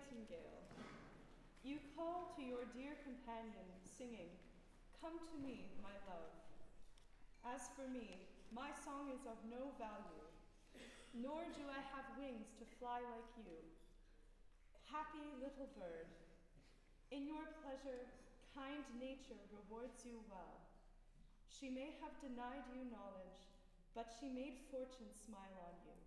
nightingale. You call to your dear companion, singing, "Come to me, my love." As for me, my song is of no value, nor do I have wings to fly like you. Happy little bird, in your pleasure, kind nature rewards you well. She may have denied you knowledge, but she made fortune smile on you.